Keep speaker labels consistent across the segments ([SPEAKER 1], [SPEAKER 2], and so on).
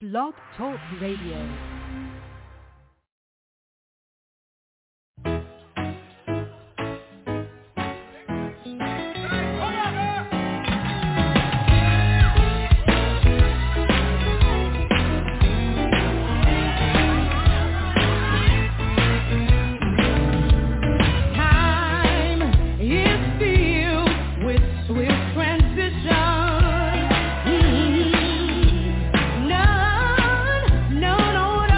[SPEAKER 1] Blog Talk Radio.
[SPEAKER 2] No,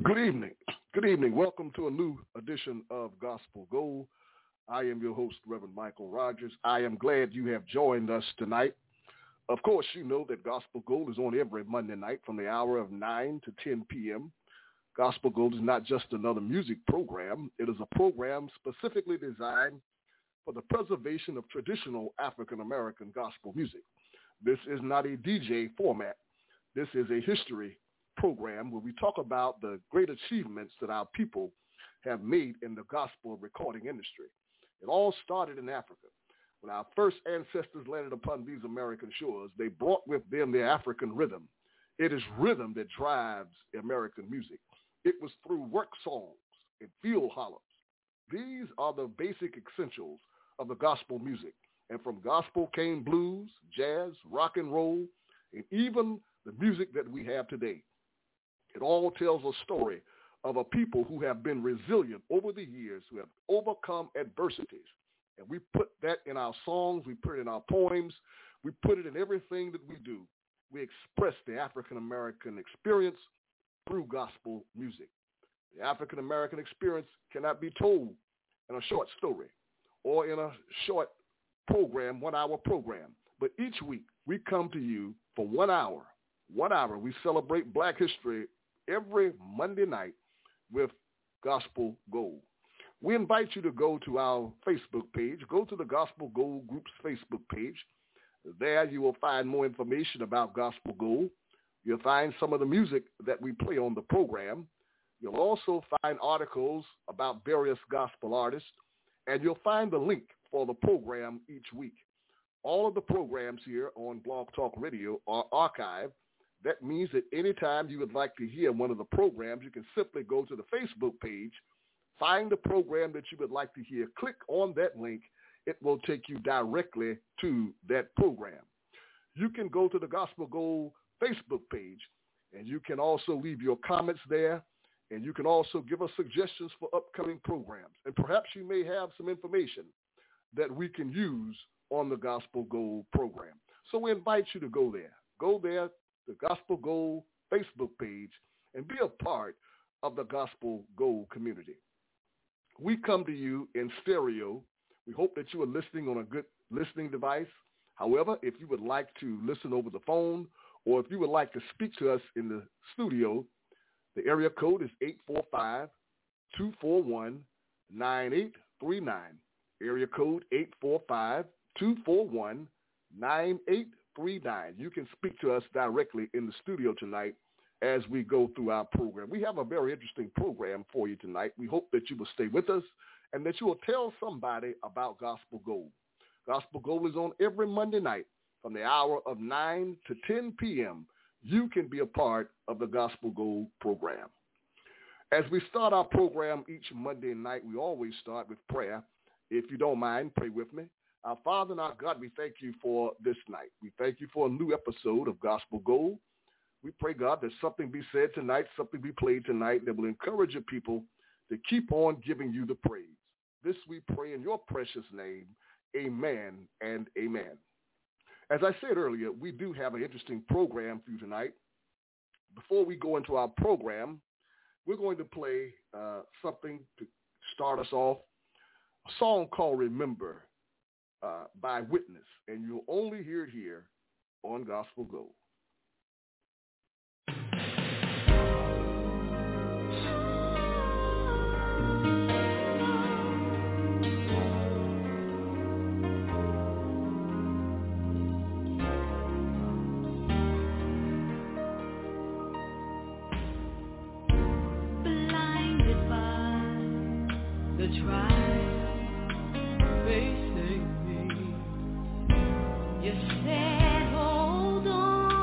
[SPEAKER 2] Good evening. Good evening. Welcome to a new edition of Gospel Gold. I am your host, Reverend Michael Rogers. I am glad you have joined us tonight. Of course, you know that Gospel Gold is on every Monday night from the hour of 9 to 10 p.m. Gospel Gold is not just another music program. It is a program specifically designed for the preservation of traditional African-American gospel music. This is not a DJ format. This is a history program where we talk about the great achievements that our people have made in the gospel recording industry. It all started in Africa. When our first ancestors landed upon these American shores, they brought with them their African rhythm. It is rhythm that drives American music. It was through work songs and field hollers. These are the basic essentials of the gospel music. And from gospel came blues, jazz, rock and roll, and even the music that we have today. It all tells a story of a people who have been resilient over the years, who have overcome adversities. And we put that in our songs, we put it in our poems, we put it in everything that we do. We express the African-American experience through gospel music. The African-American experience cannot be told in a short story or in a short program, 1 hour program. But each week we come to you for 1 hour. 1 hour. We celebrate Black history every Monday night with Gospel Gold. We invite you to go to our Facebook page. Go to the Gospel Gold Group's Facebook page. There you will find more information about Gospel Gold. You'll find some of the music that we play on the program. You'll also find articles about various gospel artists, and you'll find the link for the program each week. All of the programs here on Blog Talk Radio are archived. That means that anytime you would like to hear one of the programs, you can simply go to the Facebook page, find the program that you would like to hear, click on that link. It will take you directly to that program. You can go to the Gospel Gold Facebook page, and you can also leave your comments there, and you can also give us suggestions for upcoming programs. And perhaps you may have some information that we can use on the Gospel Gold program. So we invite you to go there. Go there, the Gospel Gold Facebook page, and be a part of the Gospel Gold community. We come to you in stereo. We hope that you are listening on a good listening device. However, if you would like to listen over the phone, or if you would like to speak to us in the studio, the area code is 845-241-9839. Area code 845-241-9839. You can speak to us directly in the studio tonight as we go through our program. We have a very interesting program for you tonight. We hope that you will stay with us and that you will tell somebody about Gospel Gold. Gospel Gold is on every Monday night from the hour of 9 to 10 p.m. You can be a part of the Gospel Gold program. As we start our program each Monday night, we always start with prayer. If you don't mind, pray with me. Our Father and our God, we thank you for this night. We thank you for a new episode of Gospel Gold. We pray, God, that something be said tonight, something be played tonight that will encourage your people to keep on giving you the praise. This we pray in your precious name. Amen and amen. As I said earlier, we do have an interesting program for you tonight. Before we go into our program, we're going to play something to start us off, a song called Remember by Witness, and you'll only hear it here on Gospel Gold.
[SPEAKER 3] You said, hold on.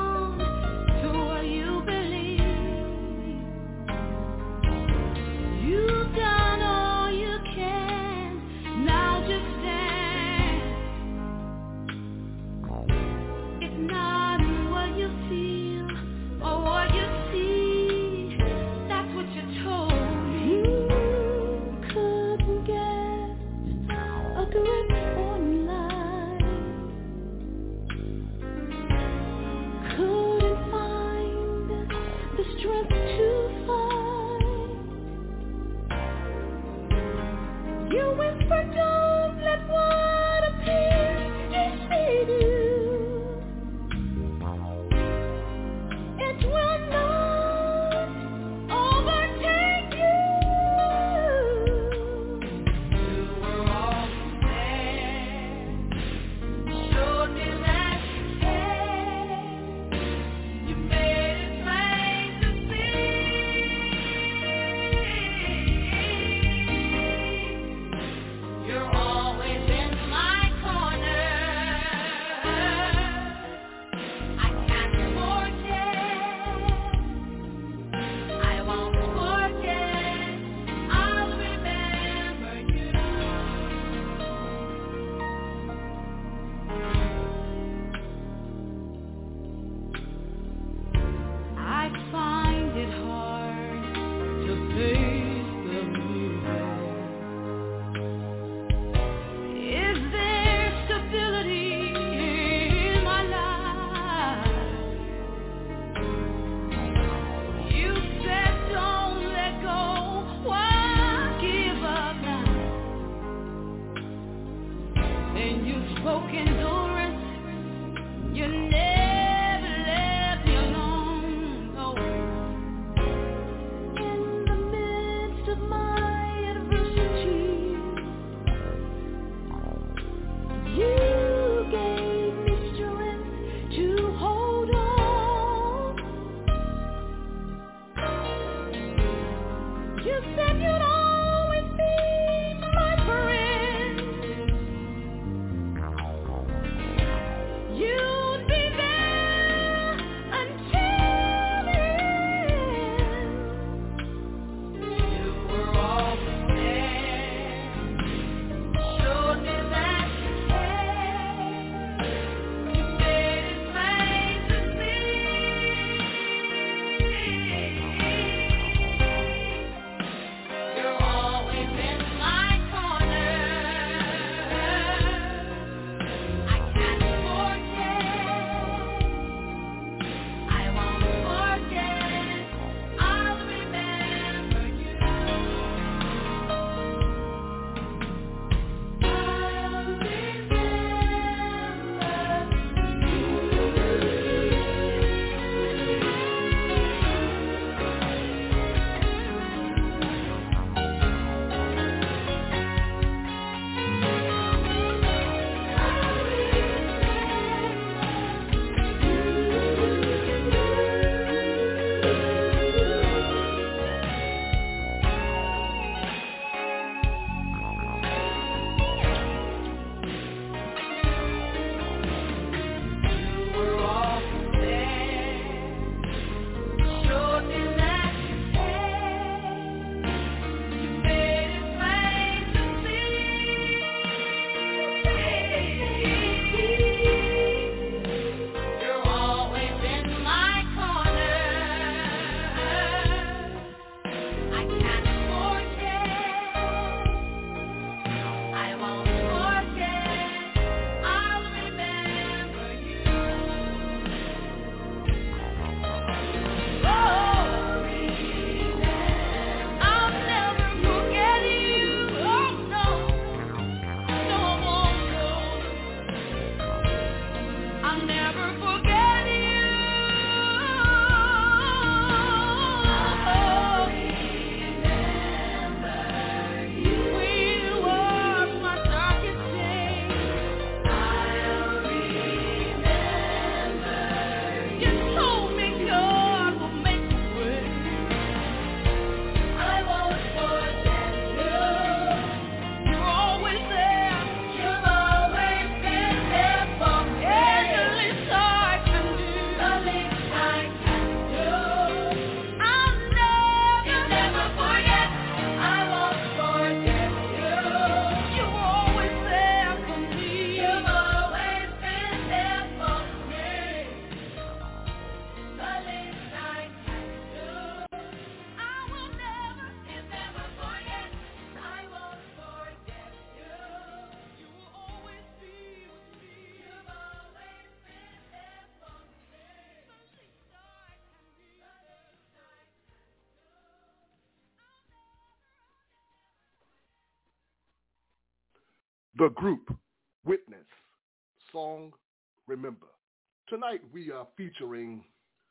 [SPEAKER 2] The group, Witness, song, Remember. Tonight we are featuring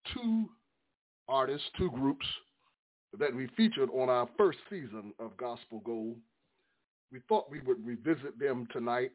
[SPEAKER 2] two artists, two groups that we featured on our first season of Gospel Gold. We thought we would revisit them tonight.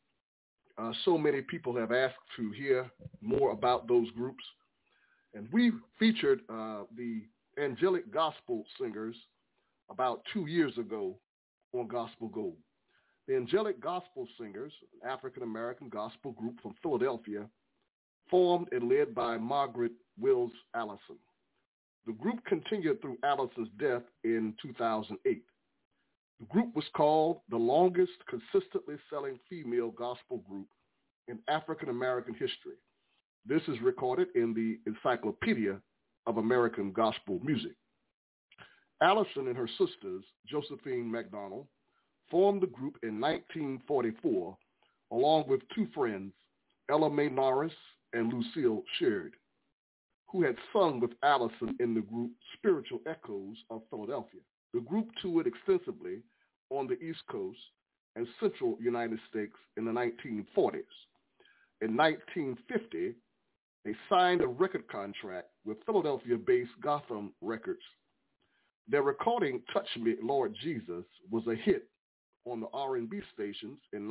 [SPEAKER 2] So many people have asked to hear more about those groups. And we featured the Angelic Gospel Singers about 2 years ago on Gospel Gold. The Angelic Gospel Singers, an African-American gospel group from Philadelphia, formed and led by Margaret Wills Allison. The group continued through Allison's death in 2008. The group was called the longest consistently selling female gospel group in African-American history. This is recorded in the Encyclopedia of American Gospel Music. Allison and her sisters, Josephine McDonald, formed the group in 1944 along with two friends, Ella Mae Norris and Lucille Sheard, who had sung with Allison in the group Spiritual Echoes of Philadelphia. The group toured extensively on the East Coast and central United States in the 1940s. In 1950, they signed a record contract with Philadelphia-based Gotham Records. Their recording, Touch Me, Lord Jesus, was a hit on the R&B stations in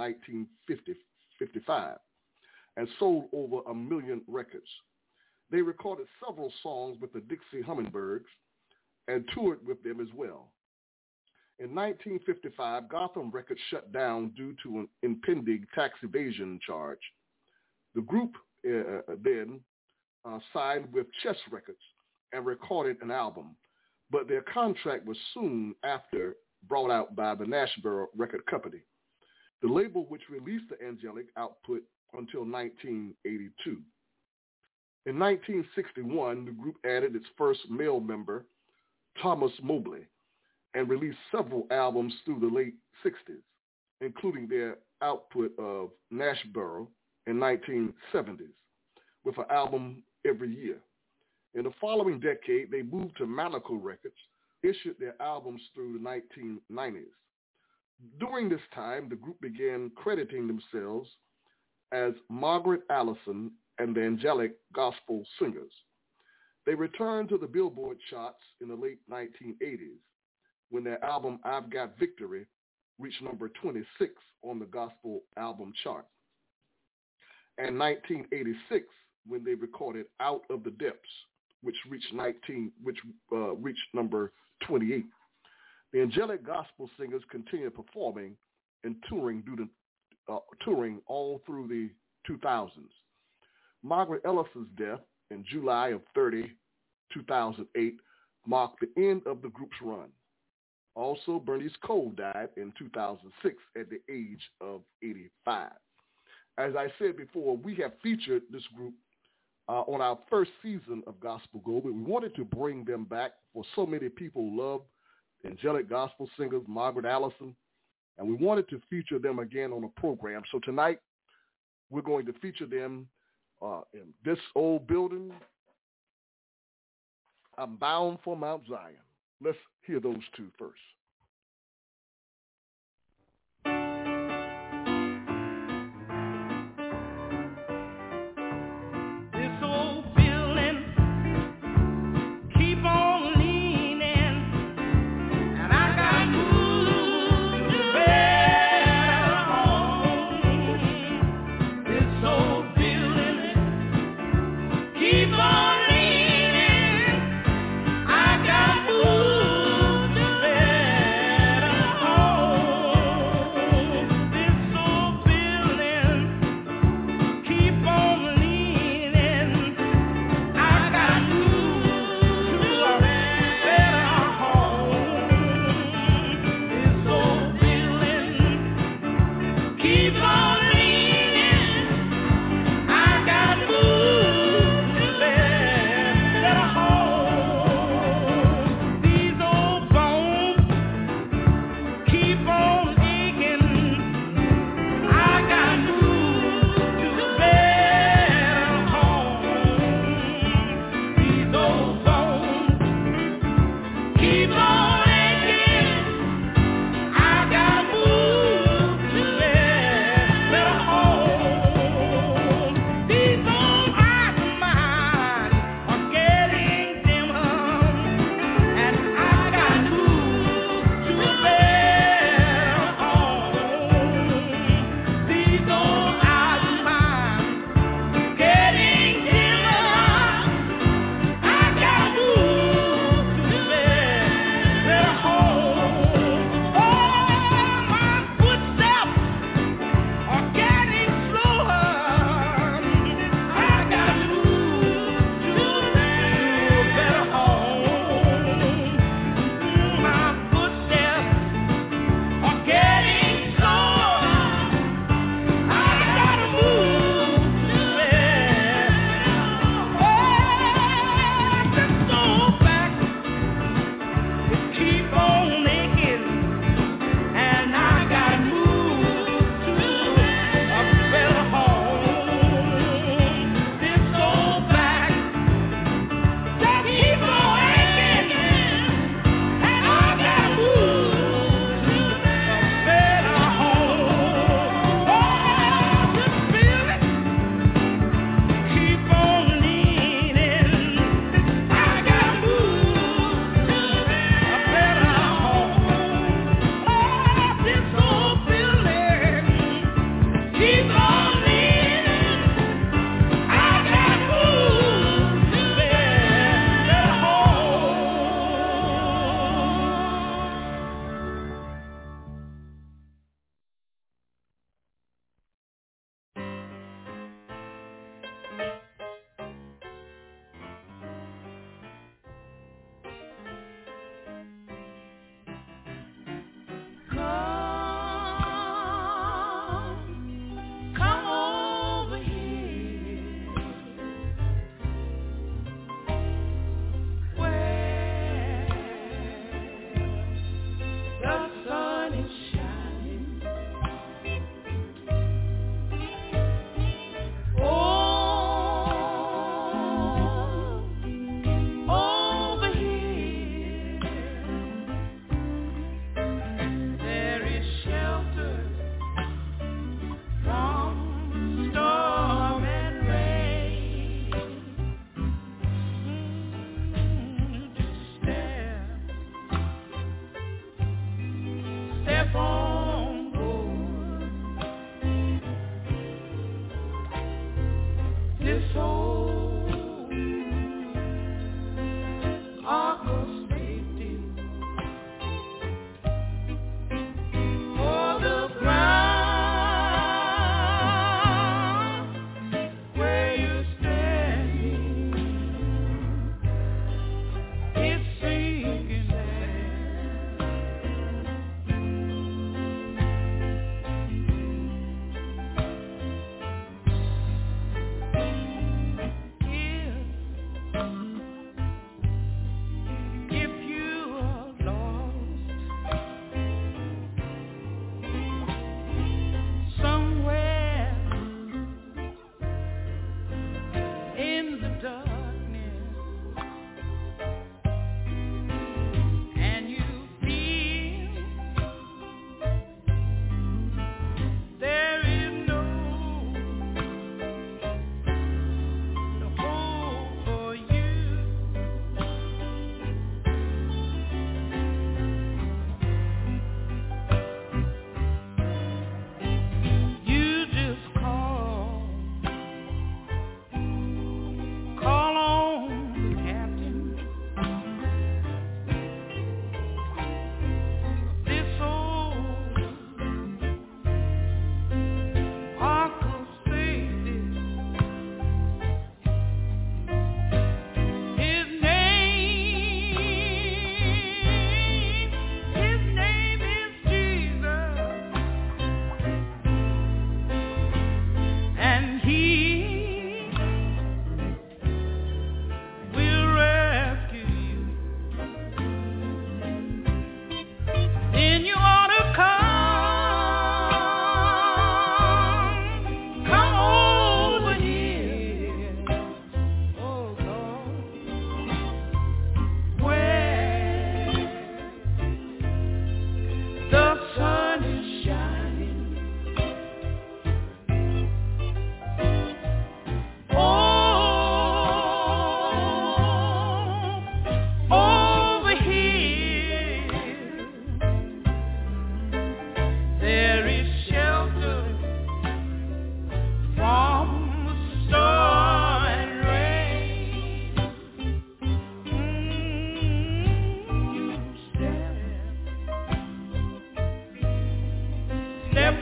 [SPEAKER 2] 1955 and sold over 1 million records. They recorded several songs with the Dixie Hummingbirds and toured with them as well. In 1955, Gotham Records shut down due to an impending tax evasion charge. The group then signed with Chess Records and recorded an album, but their contract was soon after brought out by the Nashville Record Company, the label which released the Angelic output until 1982. In 1961, the group added its first male member, Thomas Mobley, and released several albums through the late 60s, including their output of Nashboro in 1970s, with an album every year. In the following decade, they moved to Manacle Records, issued their albums through the 1990s. During this time, the group began crediting themselves as Margaret Allison and the Angelic Gospel Singers. They returned to the Billboard charts in the late 1980s when their album I've Got Victory reached number 26 on the gospel album chart. And 1986 when they recorded Out of the Depths, which reached number 28. The Angelic Gospel Singers continued performing and touring all through the 2000s. Margaret Ellison's death in July of 2008 marked the end of the group's run. Also, Bernice Cole died in 2006 at the age of 85. As I said before, we have featured this group on our first season of Gospel Gold, but we wanted to bring them back for so many people love Angelic Gospel Singers, Margaret Allison, and we wanted to feature them again on the program. So tonight, we're going to feature them in this old building. I'm bound for Mount Zion. Let's hear those two first.
[SPEAKER 3] Keep on leaning, I got moved to bear.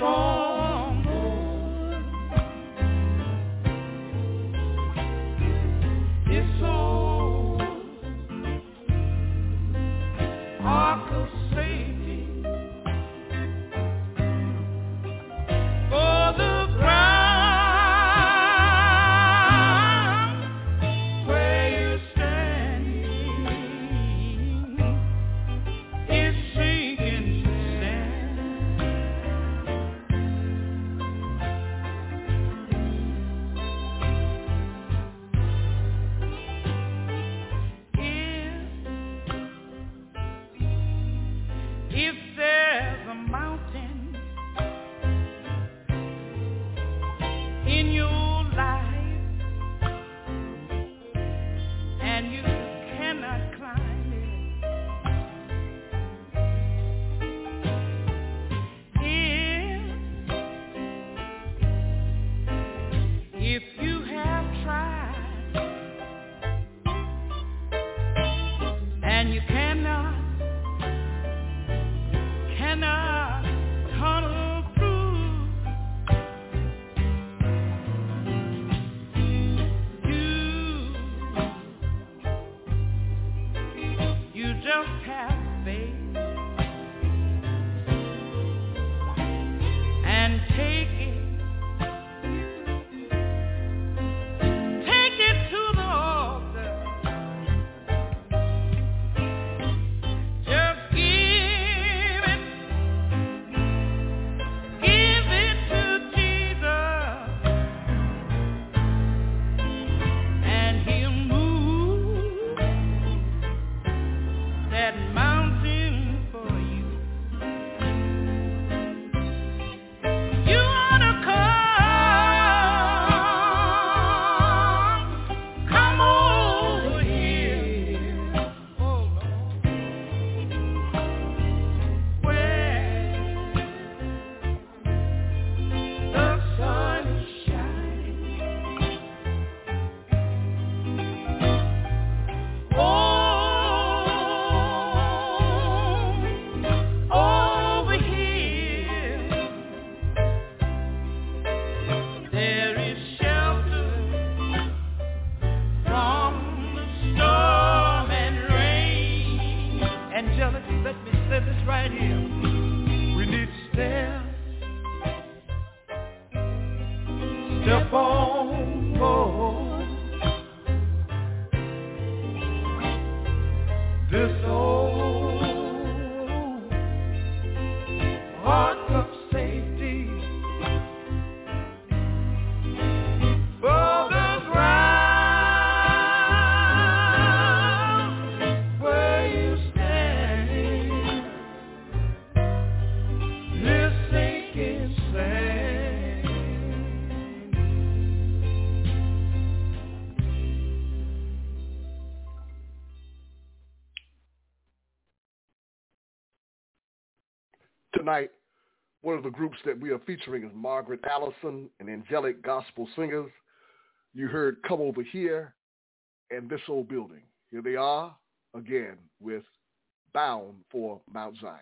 [SPEAKER 2] Tonight, one of the groups that we are featuring is Margaret Allison and Angelic Gospel Singers. You heard Come Over Here and This Old Building. Here they are again with Bound for Mount Zion.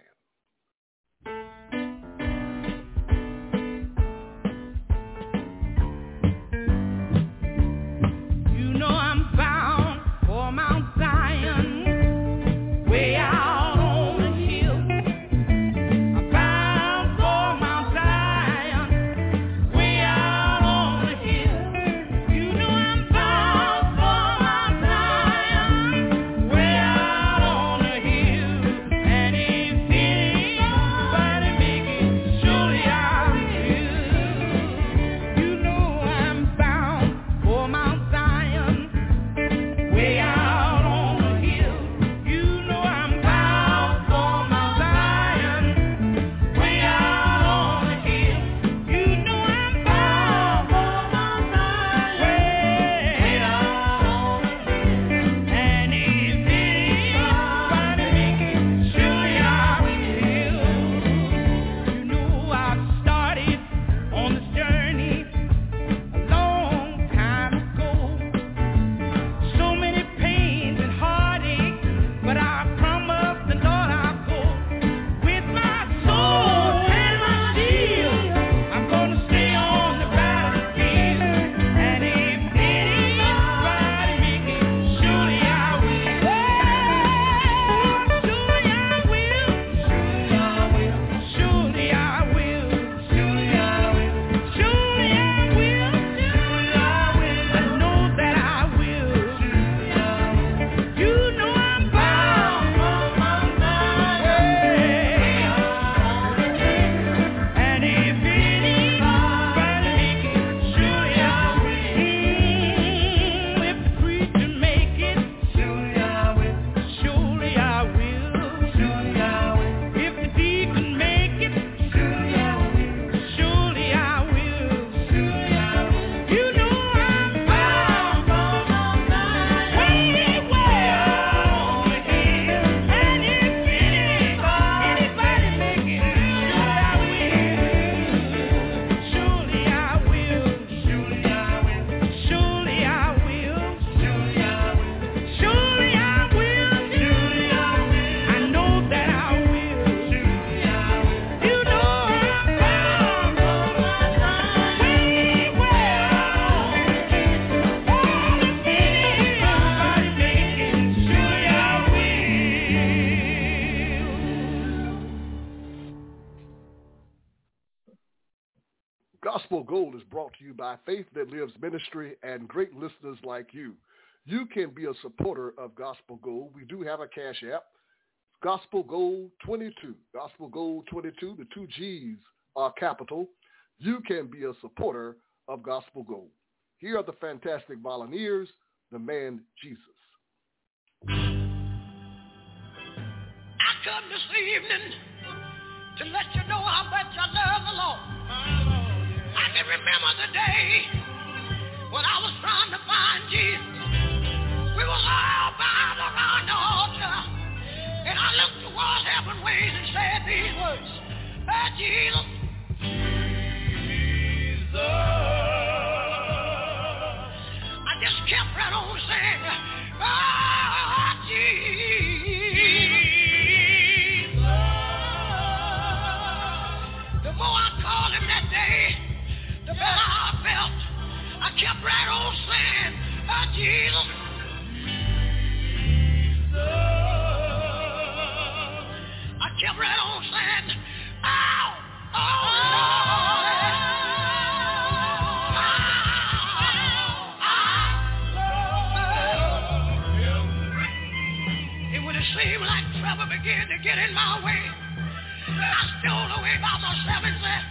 [SPEAKER 3] Anybody
[SPEAKER 2] Gospel Gold is brought to you by Faith That Lives Ministry and great listeners like you. You can be a supporter of Gospel Gold. We do have a cash app, Gospel Gold 22. Gospel Gold 22, the 2 G's are capital. You can be a supporter of Gospel Gold. Here are the fantastic volunteers, the man Jesus.
[SPEAKER 3] I come this evening to let you know how much I love the Lord. I can remember the day when I was trying to find Jesus. We was all bound around the altar, and I looked towards heaven ways and said these words, Jesus, I just kept right on saying, Jesus. The more I called him that day, the better I felt. I kept right on saying, Jesus. I kept right on saying, oh, and when it seemed like trouble began to get in my way, I stole away by myself and said,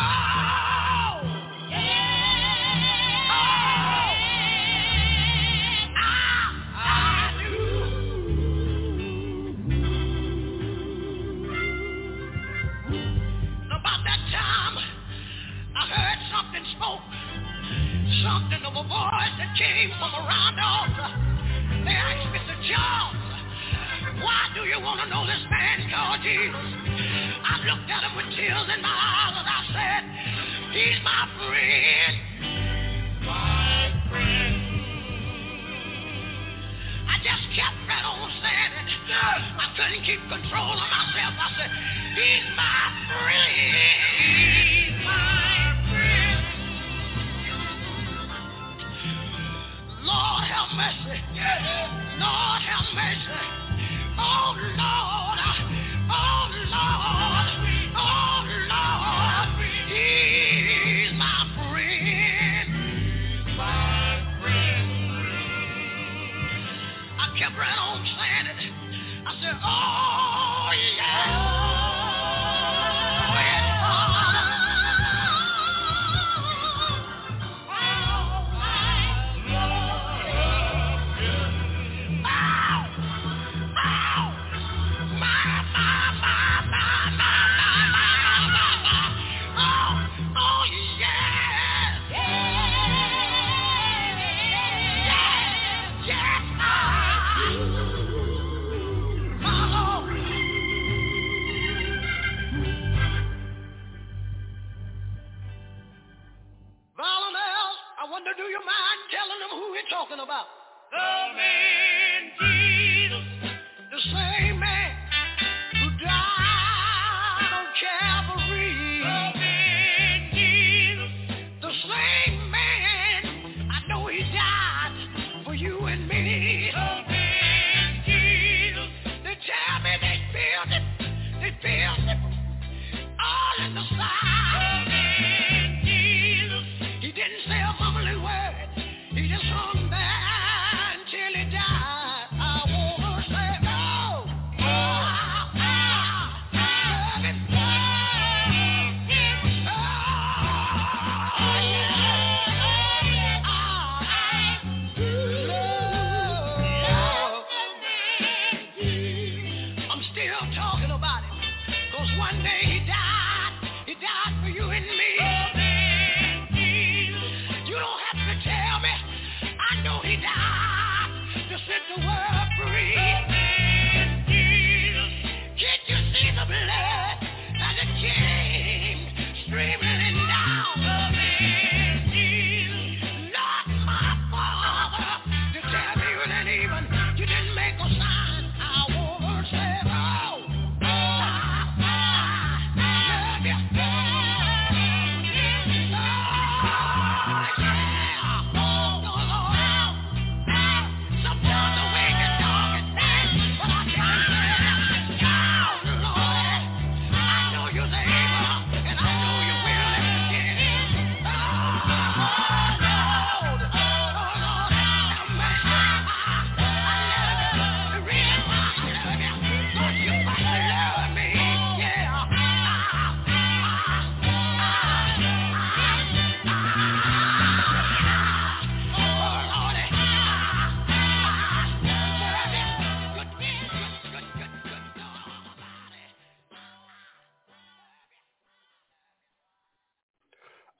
[SPEAKER 3] something of a voice that came from around the altar. They asked Mr. Jones, why do you want to know this man called Jesus? I looked at him with tears in my eyes and I said, he's my friend. My friend. I just kept right on saying it. I couldn't keep control of myself. I said, he's my friend. He's my friend. Lord have mercy. Lord have mercy. Oh Lord. Oh Lord. Oh Lord. He's my friend. My friend. I kept right on saying it. I said, oh yeah. Do you mind telling them who we're talking about? The man Jesus, the same man who died on Calvary. The man Jesus, the same man, I know he died for you and me. The man Jesus, they tell me they built it all in the side. The man Jesus, he didn't say a mumbling word. He just hung there until he died. I wanna say, I'm still talking about it, 'cause one day he died for you and me. Tell me, I know he died to set the world free. Can't you see the blood and it came streaming down? Lord, my Father, to tell me you didn't make a sign. I wanna say, oh.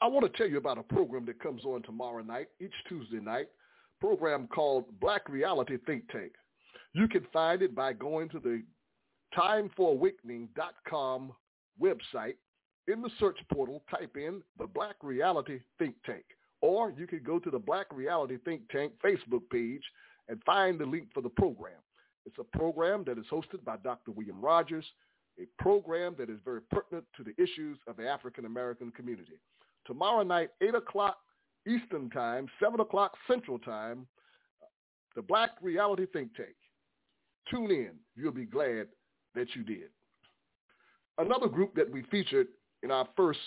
[SPEAKER 2] I want to tell you about a program that comes on tomorrow night, each Tuesday night, program called Black Reality Think Tank. You can find it by going to the timefораwakening.com website. In the search portal, type in the Black Reality Think Tank. Or you can go to the Black Reality Think Tank Facebook page and find the link for the program. It's a program that is hosted by Dr. William Rogers, a program that is very pertinent to the issues of the African-American community. Tomorrow night, 8 o'clock Eastern Time, 7 o'clock Central Time, the Black Reality Think Tank. Tune in. You'll be glad that you did. Another group that we featured in our first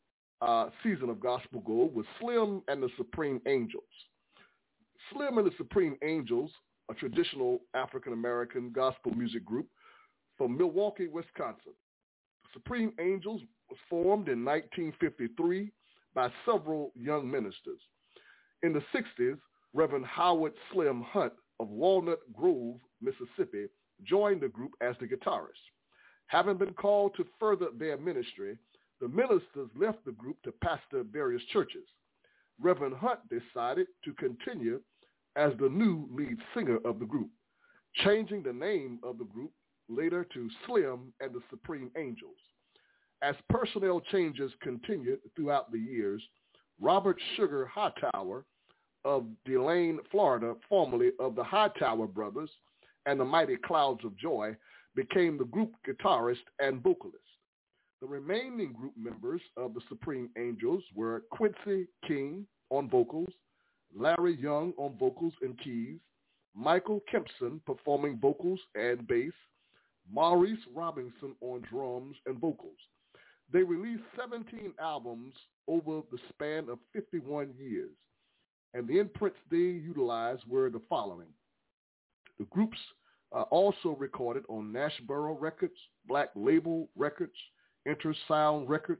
[SPEAKER 2] season of Gospel Gold was Slim and the Supreme Angels. Slim and the Supreme Angels, a traditional African-American gospel music group from Milwaukee, Wisconsin. Supreme Angels was formed in 1953 by several young ministers. In the 60s, Reverend Howard Slim Hunt of Walnut Grove, Mississippi, joined the group as the guitarist. Having been called to further their ministry, the ministers left the group to pastor various churches. Reverend Hunt decided to continue as the new lead singer of the group, changing the name of the group later to Slim and the Supreme Angels. As personnel changes continued throughout the years, Robert Sugar Hightower of DeLane, Florida, formerly of the Hightower Brothers and the Mighty Clouds of Joy, became the group guitarist and vocalist. The remaining group members of the Supreme Angels were Quincy King on vocals, Larry Young on vocals and keys, Michael Kempson performing vocals and bass, Maurice Robinson on drums and vocals. They released 17 albums over the span of 51 years, and the imprints they utilized were the following. The groups also recorded on Nashboro Records, Black Label Records, Intersound Records,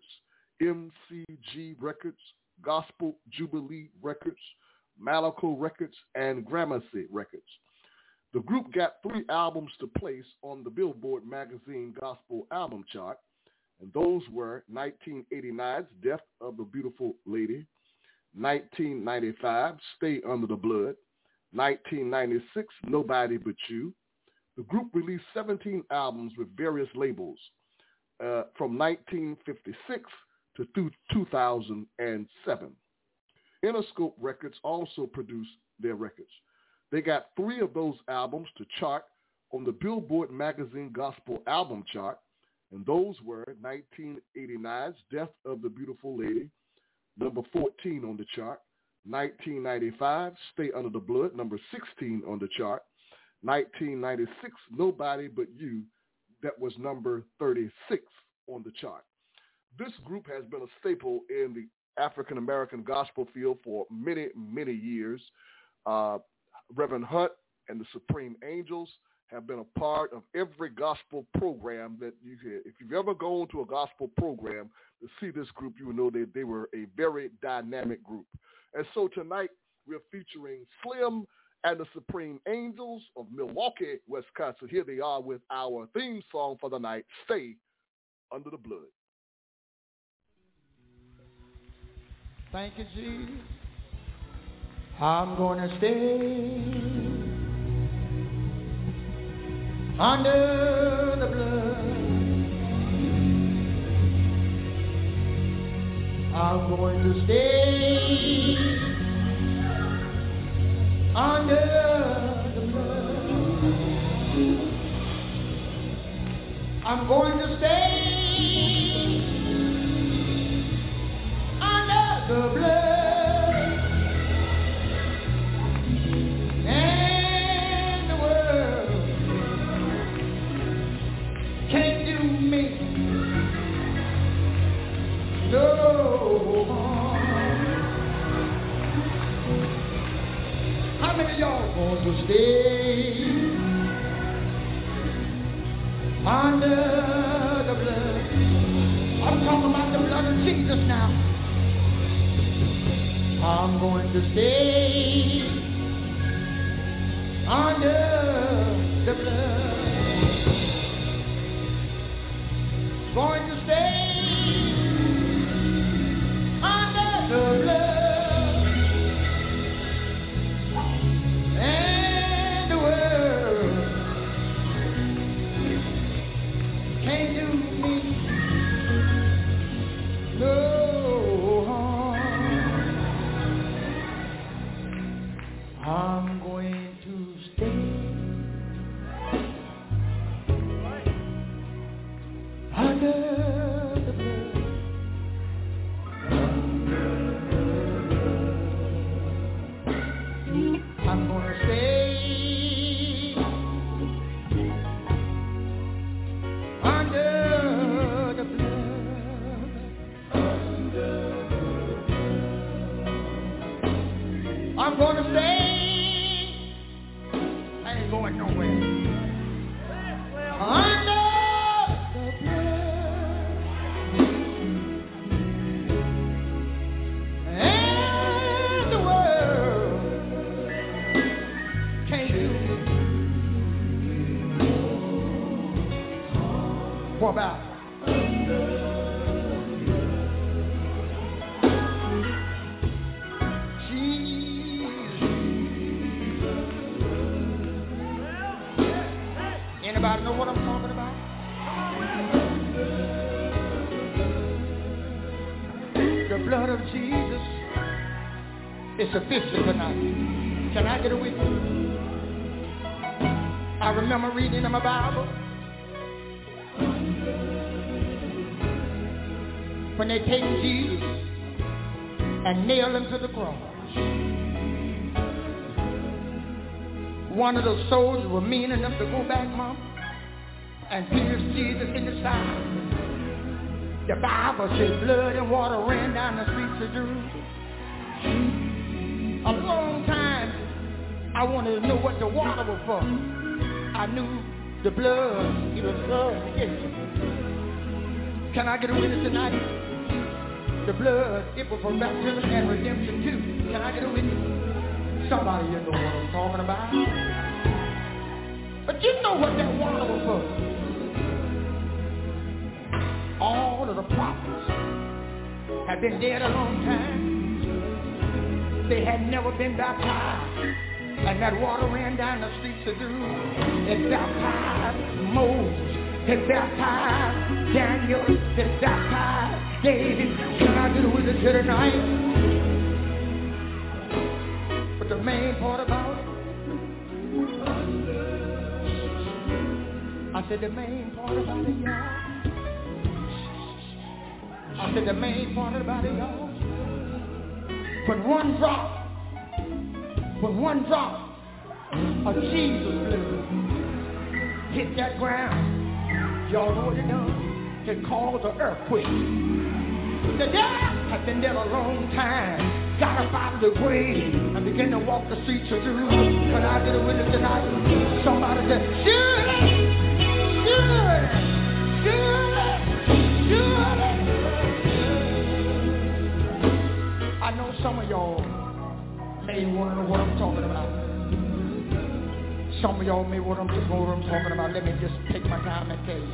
[SPEAKER 2] MCG Records, Gospel Jubilee Records, Malaco Records, and Gramercy Records. The group got 3 albums to place on the Billboard Magazine Gospel Album Chart, and those were 1989's Death of the Beautiful Lady, 1995, Stay Under the Blood, 1996, Nobody But You. The group released 17 albums with various labels from 1956 to 2007. Interscope Records also produced their records. They got 3 of those albums to chart on the Billboard Magazine Gospel Album Chart, and those were 1989's Death of the Beautiful Lady, number 14 on the chart, 1995, Stay Under the Blood, number 16 on the chart, 1996, Nobody But You, that was number 36 on the chart. This group has been a staple in the African-American gospel field for many, many years. Reverend Hunt and the Supreme Angels have been a part of every gospel program that you hear. If you've ever gone to a gospel program to see this group, you will know that they were a very dynamic group. And so tonight we're featuring Slim and the Supreme Angels of Milwaukee, Wisconsin. Here they are with our theme song for the night, Stay Under the Blood.
[SPEAKER 3] Thank you, Jesus. I'm going to stay under the blood. I'm going to stay under the blood. I'm going to stay under the blood. And the world can't do me no harm. How many of y'all want to stay under the blood? I'm talking about the blood of Jesus now. I'm going to stay under the blood. Going to stay under
[SPEAKER 4] For about anybody know what I'm talking about? The blood of Jesus is sufficient tonight. Can I get a witness? I remember reading in my Bible when they take Jesus and nail him to the cross. One of those soldiers were mean enough to go back, Mom, and pierce Jesus in the side. The Bible says blood and water ran down the streets of Jerusalem. A long time I wanted to know what the water was for. I knew the blood, it was blood. Yes. Can I get a witness tonight? The blood, it was for baptism and redemption too. Can I get a witness? Somebody you know what I'm talking about. But you know what that water was for. All of the prophets had been dead a long time. They had never been baptized. And that water ran down the streets of Jerusalem. It baptized Moses. It baptized Daniel. It baptized David. Can I get a witness here tonight? But the main part about it, I said the main part about it, y'all. I said the main part about it, y'all. When one drop of Jesus blood hit that ground, y'all know what it done? It caused an earthquake. The devil had been dead a long time, got up out of the grave and began to walk the streets of Jerusalem. Can I get a witness tonight? Somebody said, surely, surely, surely, surely. I know some of y'all may want to know what I'm talking about. Some of y'all may want to know what I'm talking about. Let me just take my time and tell you.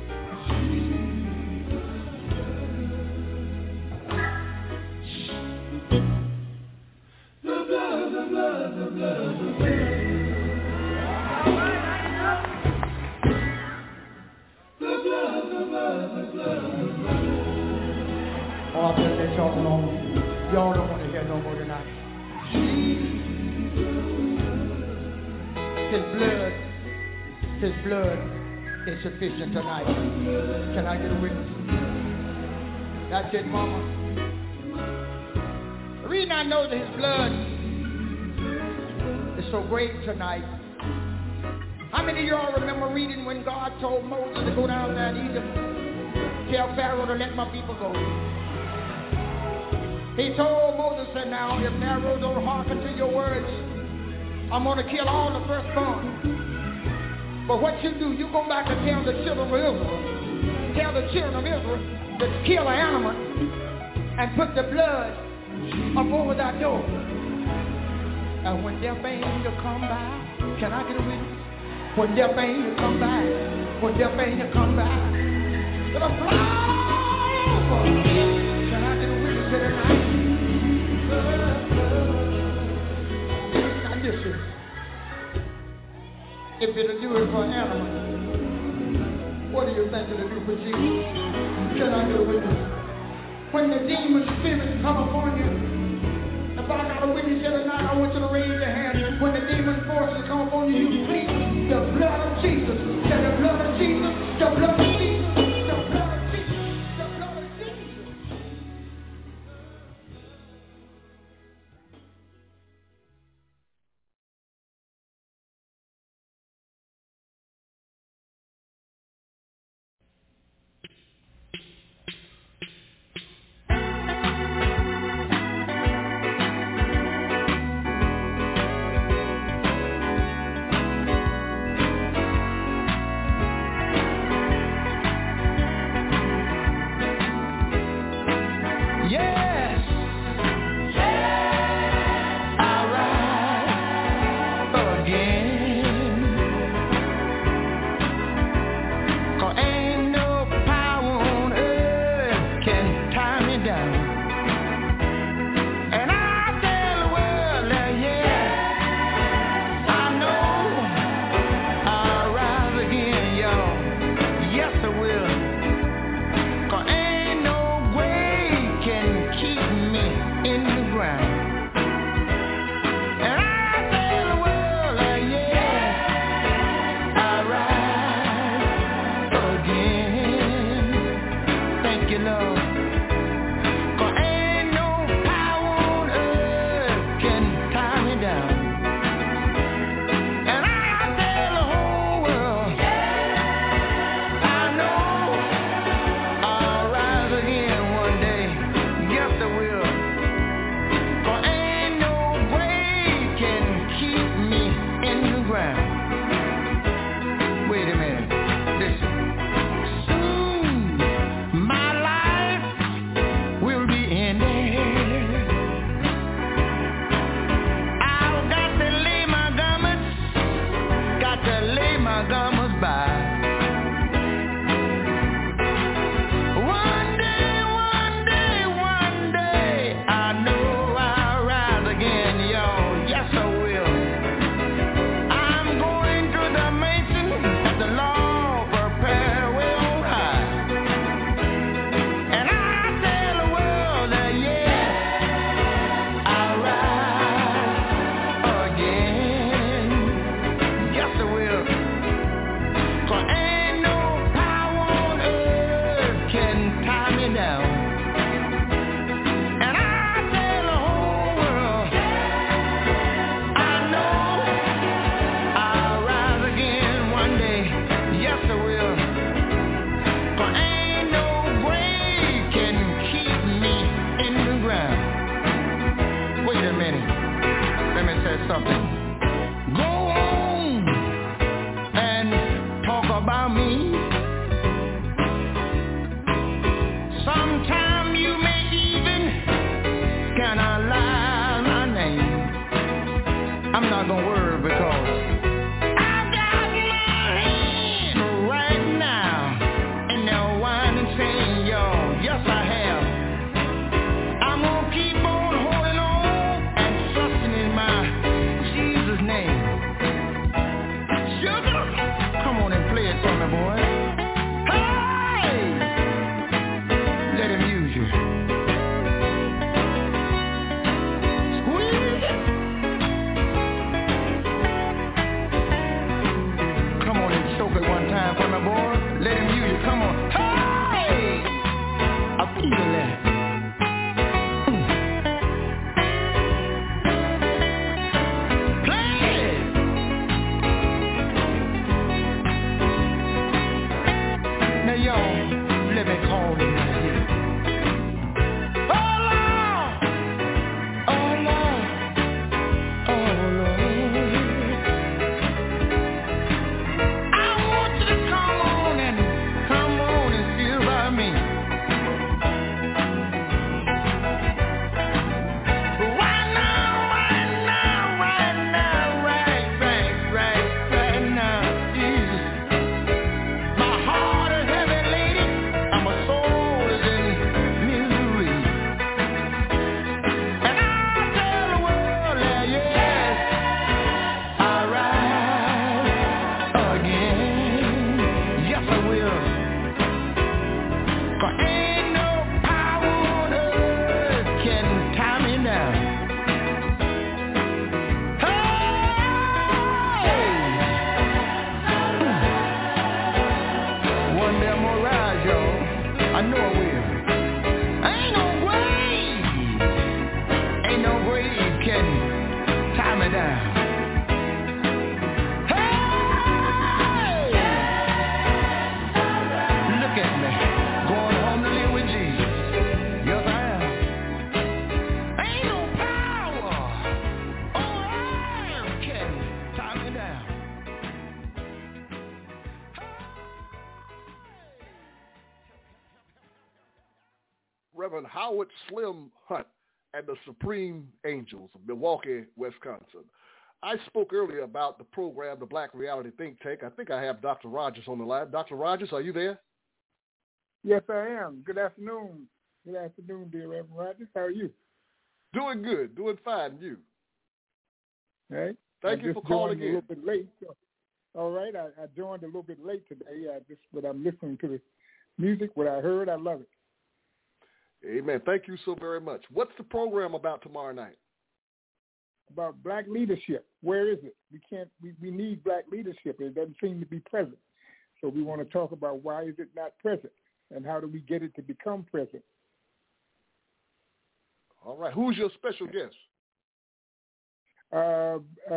[SPEAKER 4] The blood, the blood, the blood, the blood. The blood, the blood, the blood, the blood. Oh, I better let y'all know. Y'all don't want to hear no more tonight. His blood is sufficient tonight. Can I get a witness? That's it, Mama. The reason I know that his blood is so great tonight. How many of y'all remember reading when God told Moses to go down there in Egypt? Tell Pharaoh to let my people go. He told Moses, said, now, if Pharaoh don't hearken to your words, I'm going to kill all the firstborn. But what you do, you go back and tell the children of Israel, to kill an animal and put the blood up over that door. And when their angel come by, can I get a witness? When their angel come by, it'll fly over. Can I get a witness tonight? Now listen, if it'll do it for an animal, what do you think it'll do for Jesus? Can I get a witness? When the demon spirits come upon you, if I got a witness here tonight, I want you to raise your hand. When the demon forces come upon you, you plead the blood of Jesus. Say the blood of Jesus, the blood of Jesus, the blood of Jesus, the blood of Jesus. passers by.
[SPEAKER 2] Reverend Howard Slim Hunt and the Supreme Angels of Milwaukee, Wisconsin. I spoke earlier about the program, the Black Reality Think Tank. I think I have Dr. Rogers on the line. Dr. Rogers, are you there?
[SPEAKER 5] Yes, I am. Good afternoon. Good afternoon, dear Reverend Rogers. How are you?
[SPEAKER 2] Doing good. Doing fine. You?
[SPEAKER 5] All right.
[SPEAKER 2] Thank you for calling in.
[SPEAKER 5] A little bit late. So, all right. I joined a little bit late today. But I'm listening to the music. What I heard, I love it.
[SPEAKER 2] Amen. Thank you so very much. What's the program about tomorrow night?
[SPEAKER 5] About black leadership. Where is it? We need black leadership. It doesn't seem to be present. So we want to talk about why is it not present and how do we get it to become present.
[SPEAKER 2] All right. Who's your special guest?
[SPEAKER 5] A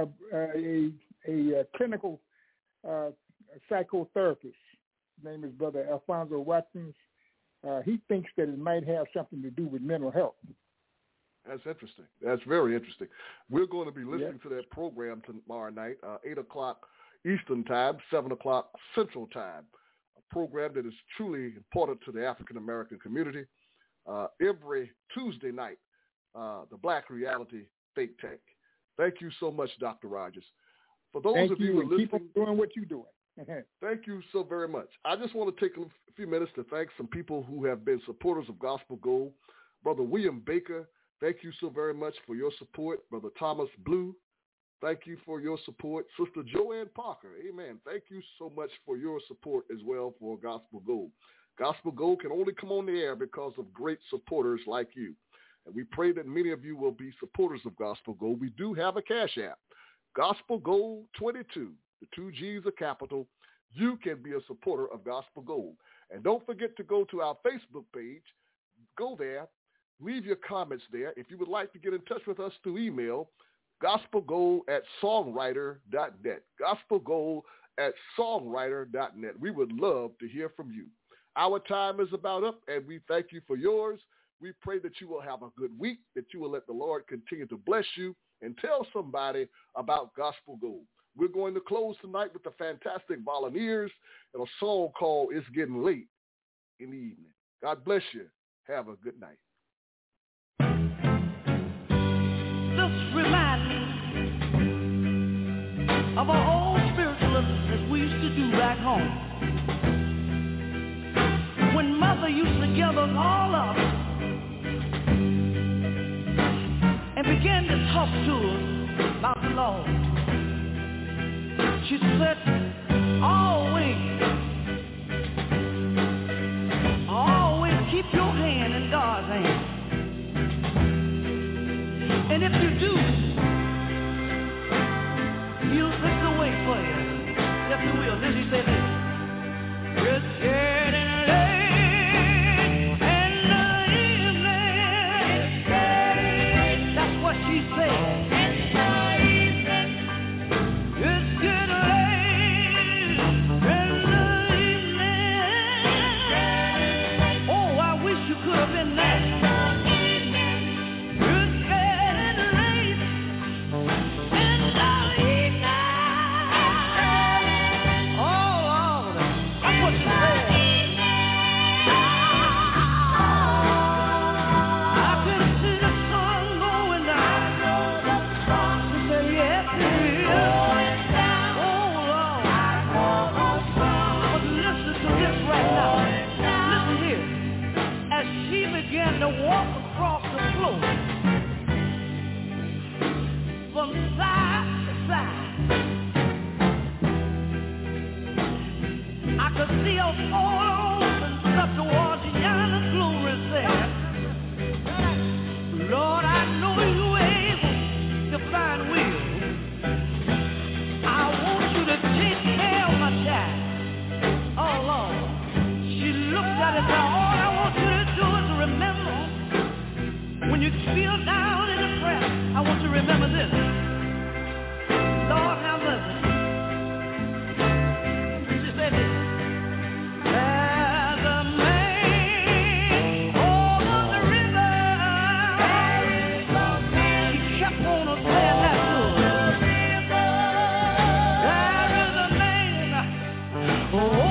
[SPEAKER 5] clinical psychotherapist. His name is Brother Alfonso Watkins. He thinks that it might have something to do with mental health.
[SPEAKER 2] That's interesting. That's very interesting. We're going to be listening to that program tomorrow night, 8 o'clock Eastern Time, 7 o'clock Central Time, a program that is truly important to the African-American community. Every Tuesday night, the Black Reality Think Tank. Thank you so much, Dr. Rogers. For those of you who are listening,
[SPEAKER 5] keep on doing what you're doing.
[SPEAKER 2] Thank you so very much. I just want to take a few minutes to thank some people who have been supporters of Gospel Gold. Brother William Baker, thank you so very much for your support. Brother Thomas Blue, thank you for your support. Sister Joanne Parker, amen. Thank you so much for your support as well for Gospel Gold. Gospel Gold can only come on the air because of great supporters like you. And we pray that many of you will be supporters of Gospel Gold. We do have a cash app, Gospel Gold 22. The 2 G's are capital. You can be a supporter of Gospel Gold. And don't forget to go to our Facebook page. Go there. Leave your comments there. If you would like to get in touch with us through email, gospelgold@songwriter.net. Gospelgold@songwriter.net. We would love to hear from you. Our time is about up, and we thank you for yours. We pray that you will have a good week, that you will let the Lord continue to bless you, and tell somebody about Gospel Gold. We're going to close tonight with the Fantastic Volunteers and a song called It's Getting Late in the Evening. God bless you. Have a good night.
[SPEAKER 3] Just remind me of our old spiritualism that we used to do back home. When Mother used to gather us all up and began to talk to us about the Lord. She said, always keep your hand in God's hand. And if you do, He'll make the way for you. Yes, He will. Then she said this. It's getting late in the evening. It's getting late. That's what she said. To walk across the floor from side to side, I could see her fall off and step towards the yonder glory there. Lord, I know you're able to find will. I want you to take care of my child. Oh, Lord. She looked at it and said, all I want you to do is remember. When you feel down in the press, I want you to remember this. Lord, have mercy. She said this. There's a man over the river. He kept on saying that to her. There is a man over